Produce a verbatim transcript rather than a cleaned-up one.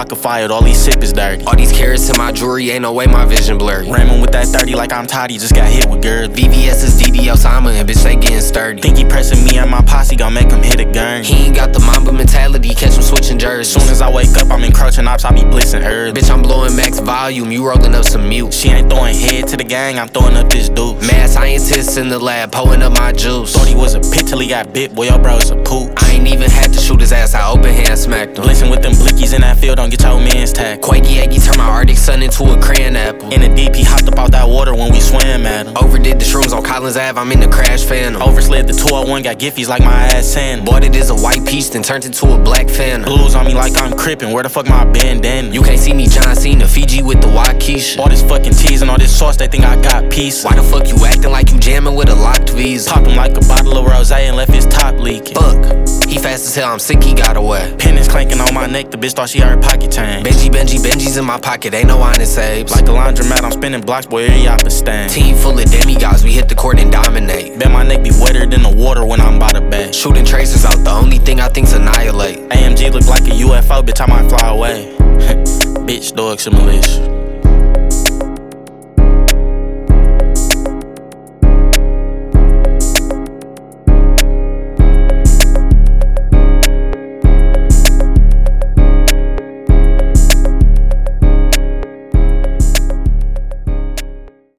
pocket fired, all these sip is dirty. All these carats in my jewelry, ain't no way my vision blurry. Ramming with that thirty like I'm Toddy, just got hit with girth. V V S is D D Osama and bitch, they getting sturdy. Think he pressing me and my posse, gon' make him hit a gun. He ain't got the Mamba mentality, catch him switching jerseys. Soon as I wake up, I'm encroaching ops, I be blitzing her. Bitch, I'm blowing max volume, you rolling up some mute. She ain't throwing head to the gang, I'm throwing up this dude. Mad scientists in the lab, pulling up my juice. Thought he was a pit till he got bit, boy, your bro's a poop. I ain't even had to shoot his ass, I open hand smacked him. Blitzing with them blickies in that field, don't get your mans tagged. Quakey Aggie turn my Arctic Sun into a crayon apple. In the deep, he hopped up out that water when we swam at him. Overdid the shrooms on Collins Ave, I'm in the crash phantom. Overslid the two oh one, got giffies like my ass sand. Bought it as a white piece, then turned into a black phantom. Blues on me like I'm crippin', where the fuck my bandana? You can't see me John Cena, Fiji with the Waukesha. All this fucking cheese and all this sauce, they think I got peace. Why the fuck you acting like you jamming with a locked visa? Pop him like a bottle of rosé and left his top leaking. Fuck, he fast as hell, I'm sick, he got away. Pen is clanking on my neck, the bitch thought she heard pocket change. Benji, Benji, Benji's in my pocket, ain't no honest apes. Like a laundromat, I'm spinning blocks, boy, every oppa stain. Team full of demigods, we hit the court and dominate. Bet my neck be wetter than the water when I'm by the bed. Shooting tracers out, the only thing I think's annihilate. A M G look like a U F O, bitch, I might fly away. Bitch, dogs and militia.